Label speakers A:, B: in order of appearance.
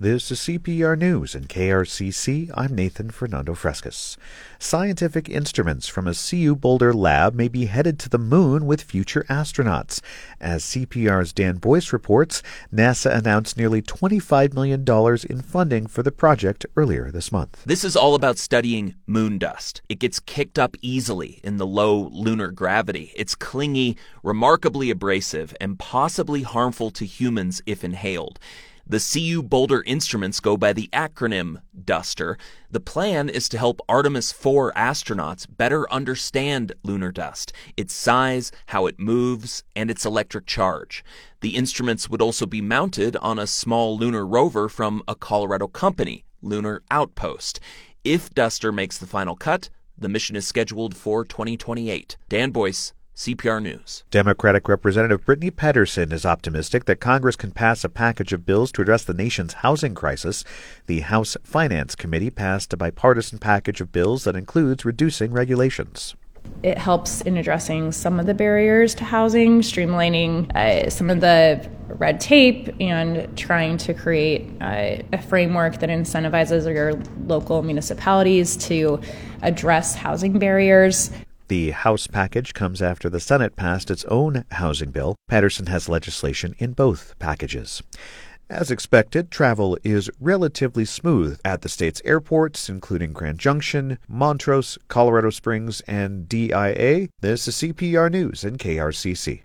A: This is CPR News and KRCC. I'm Nathan Fernando Frescas. Scientific instruments from a CU Boulder lab may be headed to the moon with future astronauts. As CPR's Dan Boyce reports, NASA announced nearly $25 million in funding for the project earlier this month.
B: This is all about studying moon dust. It gets kicked up easily in the low lunar gravity. It's clingy, remarkably abrasive, and possibly harmful to humans if inhaled. The CU Boulder instruments go by the acronym DUSTER. The plan is to help Artemis 4 astronauts better understand lunar dust, its size, how it moves, and its electric charge. The instruments would also be mounted on a small lunar rover from a Colorado company, Lunar Outpost. If DUSTER makes the final cut, the mission is scheduled for 2028. Dan Boyce, CPR News.
A: Democratic Representative Brittany Pettersen is optimistic that Congress can pass a package of bills to address the nation's housing crisis. The House Finance Committee passed a bipartisan package of bills that includes reducing regulations.
C: It helps in addressing some of the barriers to housing, streamlining some of the red tape, and trying to create a framework that incentivizes your local municipalities to address housing barriers.
A: The House package comes after the Senate passed its own housing bill. Pettersen has legislation in both packages. As expected, travel is relatively smooth at the state's airports, including Grand Junction, Montrose, Colorado Springs, and DIA. This is CPR News and KRCC.